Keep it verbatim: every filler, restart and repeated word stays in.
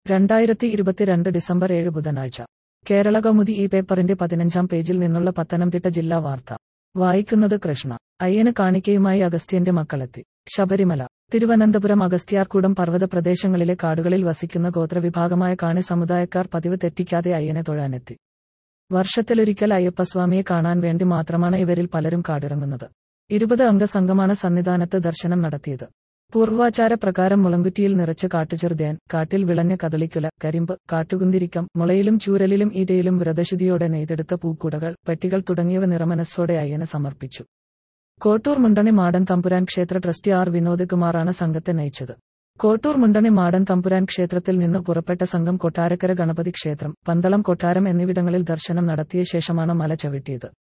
രണ്ടായിരത്തി ഇരുപത്തിരണ്ട് ഡിസംബർ ഏഴ് ബുധനാഴ്ച കേരള കൗമുദി ഈ പേപ്പറിന്റെ പതിനഞ്ചാം പേജിൽ നിന്നുള്ള പത്തനംതിട്ട ജില്ലാ വാർത്ത വായിക്കുന്നത് കൃഷ്ണ. അയ്യന് കാണിക്കയുമായി അഗസ്ത്യന്റെ മക്കളെത്തി. ശബരിമല. തിരുവനന്തപുരം അഗസ്ത്യാർകൂടം പർവ്വത പ്രദേശങ്ങളിലെ കാടുകളിൽ വസിക്കുന്ന ഗോത്രവിഭാഗമായ കാണി സമുദായക്കാർ പതിവ് തെറ്റിക്കാതെ അയ്യനെ തൊഴാനെത്തി. വർഷത്തിലൊരിക്കൽ അയ്യപ്പസ്വാമിയെ കാണാൻ വേണ്ടി മാത്രമാണ് ഇവരിൽ പലരും കാടിറങ്ങുന്നത്. ഇരുപത് അംഗ സംഘമാണ് സന്നിധാനത്ത് ദർശനം നടത്തിയത്. പൂർവാചാര പ്രകാരം മുളങ്കുറ്റിയിൽ നിറച്ച് കാട്ടുചെറുതേൻ, കാട്ടിൽ വിളഞ്ഞ കദളിക്കുല, കരിമ്പ്, കാട്ടുകുന്തിരിക്കം, മുളയിലും ചൂരലിലും ഈറ്റയിലും വ്രതശുദ്ധിയോടെ നെയ്തെടുത്ത പൂക്കുടകൾ, പെട്ടികൾ തുടങ്ങിയവ നിറമനസ്സോടെ അയ്യന് സമർപ്പിച്ചു. കോട്ടൂർ മുണ്ടണി മാടൻ തമ്പുരാൻ ക്ഷേത്ര ട്രസ്റ്റി ആർ വിനോദ് കുമാറാണ് സംഘത്തെ നയിച്ചത്. കോട്ടൂർ മുണ്ടണി മാടൻ തമ്പുരാൻ ക്ഷേത്രത്തിൽ നിന്ന് പുറപ്പെട്ട സംഘം കൊട്ടാരക്കര ഗണപതി ക്ഷേത്രം, പന്തളം കൊട്ടാരം എന്നിവിടങ്ങളിൽ ദർശനം നടത്തിയ ശേഷമാണ് മല ചവിട്ടിയത്.